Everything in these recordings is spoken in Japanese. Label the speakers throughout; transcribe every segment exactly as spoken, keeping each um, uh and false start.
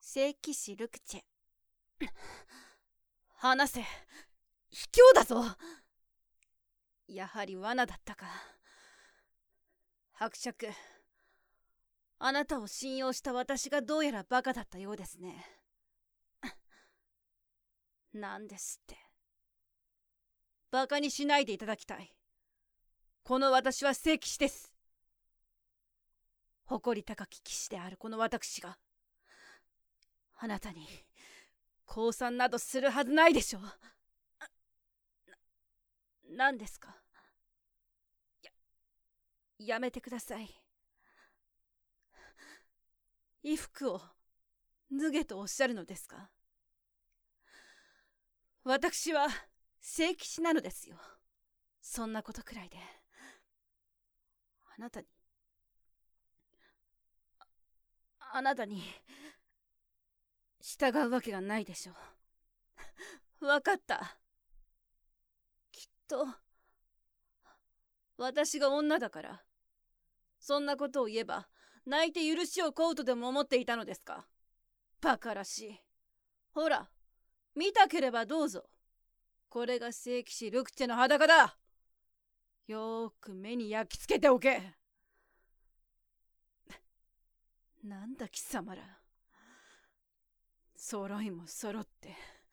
Speaker 1: 聖騎士ルクチェ。話せ、卑怯だぞ。やはり罠だったか。伯爵、あなたを信用した私がどうやらバカだったようですね。なんですって。バカにしないでいただきたい。この私は聖騎士です。誇り高き騎士であるこの私があなたに降参などするはずないでしょう。な、なんですか。や、やめてください。衣服を脱げとおっしゃるのですか。私は聖騎士なのですよ。そんなことくらいであなたにあ、あなたに従うわけがないでしょう。わかった。きっと私が女だからそんなことを言えば泣いて許しを請うとでも思っていたのですか。バカらしい。ほら、見たければどうぞ。これが聖騎士ルクチェの裸だ。よーく目に焼き付けておけ。なんだ貴様ら、揃いも揃って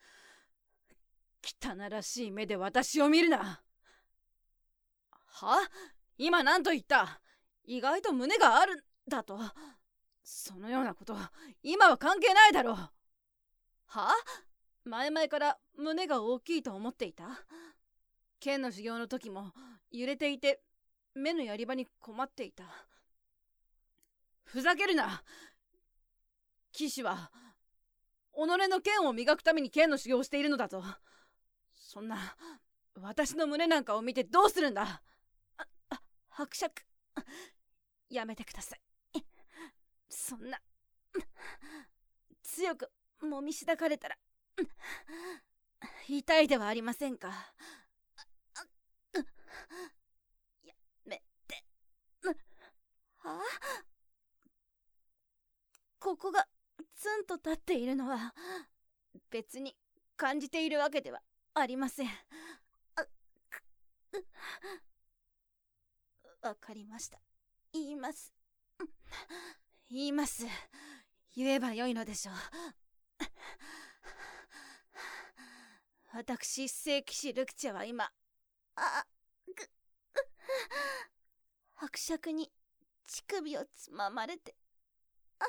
Speaker 1: 汚らしい目で私を見るな。は？今何と言った？意外と胸があるんだと。そのようなこと今は関係ないだろう。は？前々から胸が大きいと思っていた。剣の修行の時も揺れていて目のやり場に困っていた。ふざけるな。騎士は己の剣を磨くために剣の修行をしているのだぞ。そんな私の胸なんかを見てどうするんだ。あ、あ、伯爵、やめてください。そんな強くもみしだかれたら痛いではありませんか。やめて。はあ、ここがツンと立っているのは別に感じているわけではありません。わかりました。言います。言います。言えばよいのでしょう。私聖騎士ルクチェは今、あぐ伯爵に乳首をつままれて、あ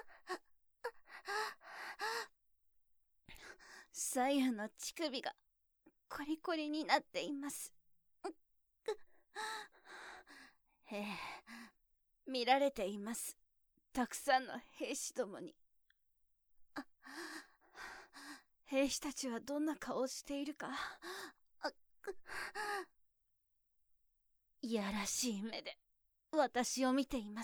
Speaker 1: 左右の乳首がコリコリになっています。ええ、見られています。たくさんの兵士どもに。兵士たちはどんな顔をしているか。いやらしい目で私を見ています。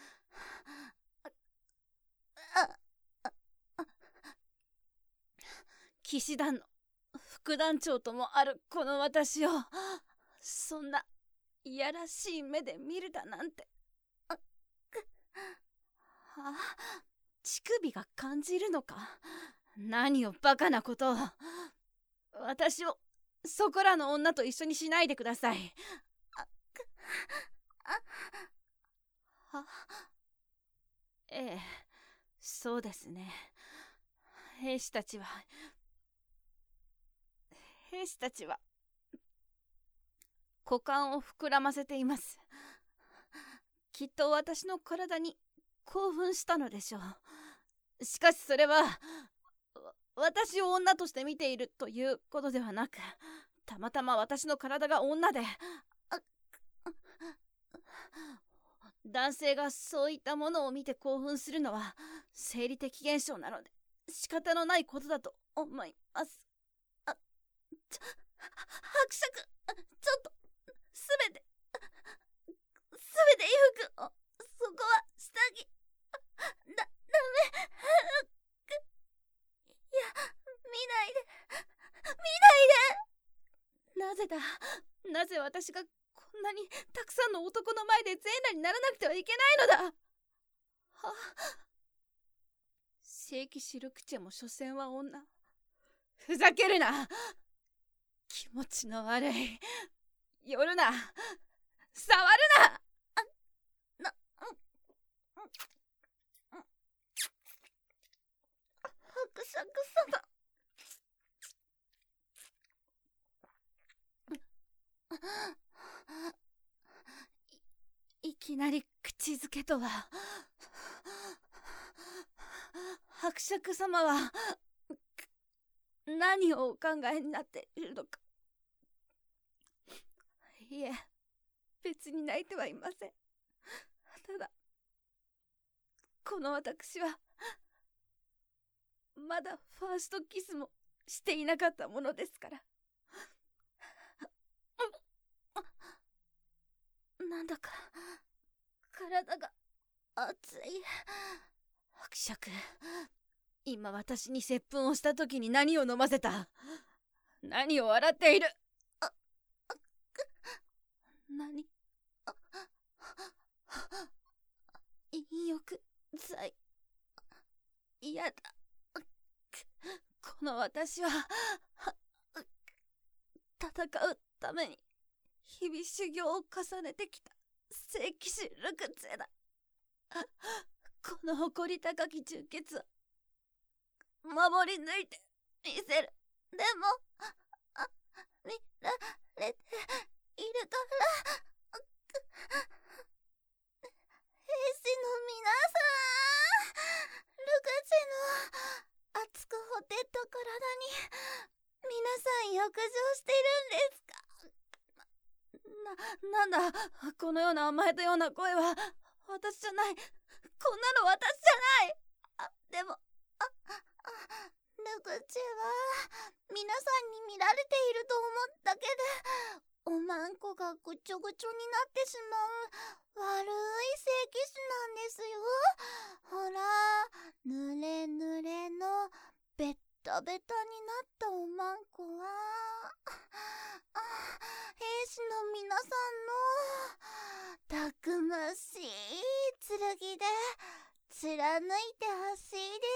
Speaker 1: 騎士団の副団長ともあるこの私をそんないやらしい目で見るだなんて。あ、乳首が感じるのか。何をバカなことを。私をそこらの女と一緒にしないでください。ああはええ、そうですね。兵士たちは兵士たちは股間を膨らませています。きっと私の体に興奮したのでしょう。しかしそれは私を女として見ているということではなく、たまたま私の体が女で、男性がそういったものを見て興奮するのは生理的現象なので仕方のないことだと思います。あ、ちょ伯爵、ちょっとすべてすべて衣服を、そこは下着だ、ダメ。いや、見ないで見ないで。なぜだ、なぜ私がこんなにたくさんの男の前で全裸にならなくてはいけないのだ。は、 聖騎士ルクチェも所詮は女。ふざけるな。気持ちの悪い。寄るな。触るな。な、伯爵様。い, いきなり口づけとは。伯爵様は何をお考えになっているのか。いえ、別に泣いてはいません。ただこの私はまだファーストキスもしていなかったものですから。なんだか体が熱い。伯爵、今私に接吻をした時に何を飲ませた？何を笑っている？あ、あ、何？あ、淫欲罪。嫌だ。この私は戦うために日々修行を重ねてきた聖騎士ルクツェだ。この誇り高き純潔を守り抜いてみせる。でもあ見られているから兵士の皆さん、ルクツェの熱くほてった体に皆さん浴場してるんですか？な、なんだこのような甘えたような声は。私じゃない。こんなの私じゃない。あ、でもああルクチェは皆さんに見られていると思ったけで、おまんこがぐちょぐちょになってしまう悪い聖騎士なんですよ。ほら、ぬれぬれのベッタベタになったおまんこはあ兵士の皆さんのたくましい剣で貫いてほしいです。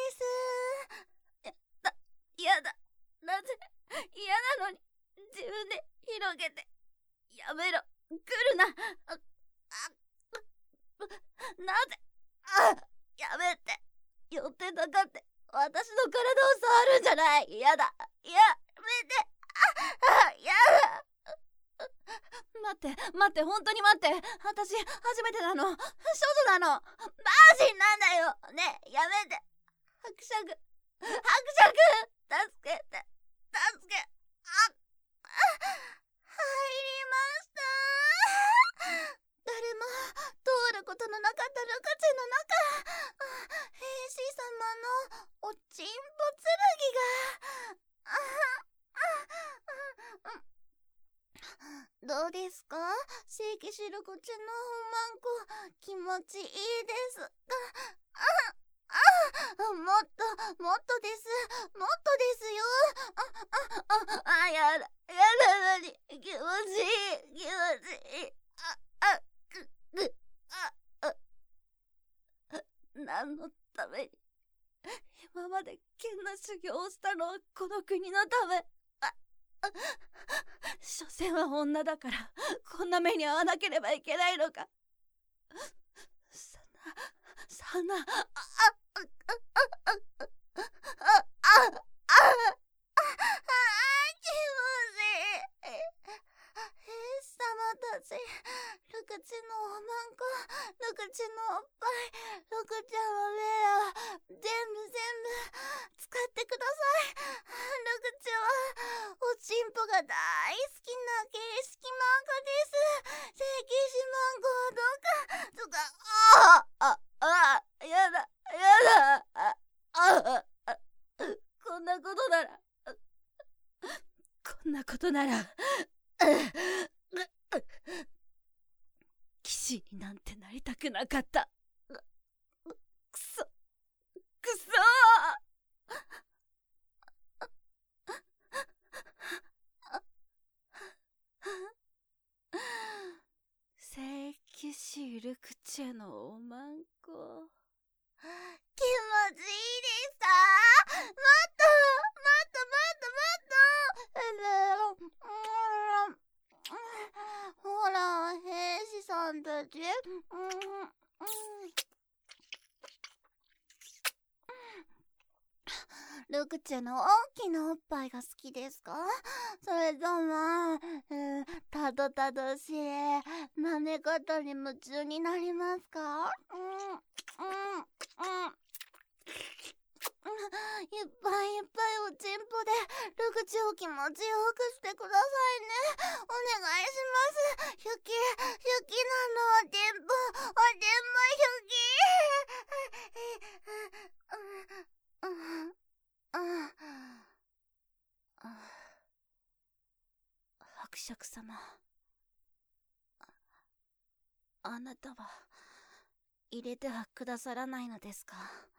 Speaker 1: やだ、やだ。なぜ嫌なのに自分で広げて。やめろ、来るな。ああなぜあやめて。寄ってたかって私の体を触るんじゃない。やだ、やめて。ああやだ。待って待って、本当に待って。私初めてなの。少女なの。バージンなんだよ。ねえ、やめて。伯爵、伯爵、助けて、助け。あ、あ、入りました。誰も通ることのなかったルクチェの中、兵士様のおちんぽ剣が。どうですか？聖騎士ルクチェのおまんこ、気持ちいいですか？ああ、もっともっとです。もっとですよ。ああああ、やだやだ。のに気持ちいい、気持ちいい。ああくくああ何のために今まで剣の修行をしたのはこの国のため。所詮は女だからこんな目に遭わなければいけないのか。そんなそんなああああああああ気持ちいい。兵士様たち、ルクチのおまんこ、ルクチのおっぱい、ルクちゃんの目を全部全部使ってください。ルクチはおちんぽが大好きな形式漫画です。聖騎士漫画をどうか、とか、ああああやだやだ。あああこんなことならこんなことなら騎士になんてなりたくなかった。くそくそ聖騎士ルクチェのおまんこ、気持ちいいですか？
Speaker 2: じ？うん、うん。ルクチェの大きなおっぱいが好きですか？それとも、うん、たどたどしい舐め方に夢中になりますか？うん、うん、うん。いっぱいいっぱいおちんぽでルクチェを気持ちよくしてくださいね。お願いします。ヒュキ、ヒュキなのおちんぽ、おちんぽヒュキ。うん、うん。伯爵様、あなたは入れてはくださらないのですか？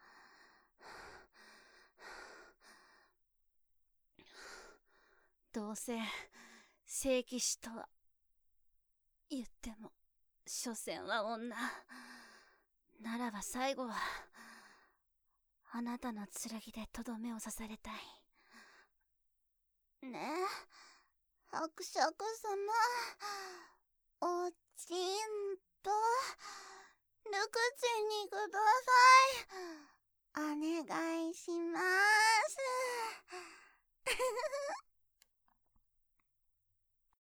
Speaker 2: どうせ聖騎士とは言っても所詮は女ならば、最後はあなたの剣でとどめを刺されたいね。え、伯爵様、おちんぽルクチェにください。お願いします。